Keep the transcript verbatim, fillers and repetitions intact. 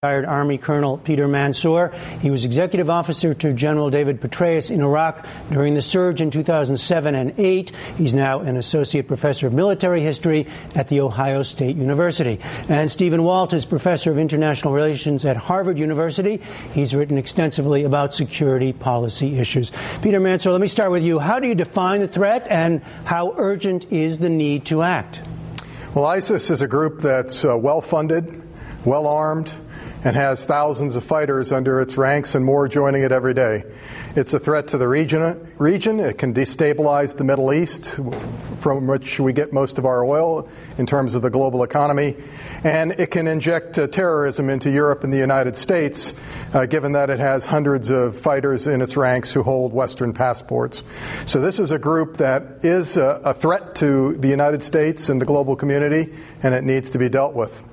Retired Army Colonel Peter Mansour. He was executive officer to General David Petraeus in Iraq during the surge in two thousand seven and eight. He's now an associate professor of military history at The Ohio State University. And Stephen Walt is professor of international relations at Harvard University. He's written extensively about security policy issues. Peter Mansour, let me start with you. How do you define the threat, and how urgent is the need to act? Well, ISIS is a group that's uh, well-funded, well-armed, and has thousands of fighters under its ranks and more joining it every day. It's a threat to the region. region. It can destabilize the Middle East, from which we get most of our oil in terms of the global economy. And it can inject uh, terrorism into Europe and the United States, uh, given that it has hundreds of fighters in its ranks who hold Western passports. So this is a group that is a, a threat to the United States and the global community, and it needs to be dealt with.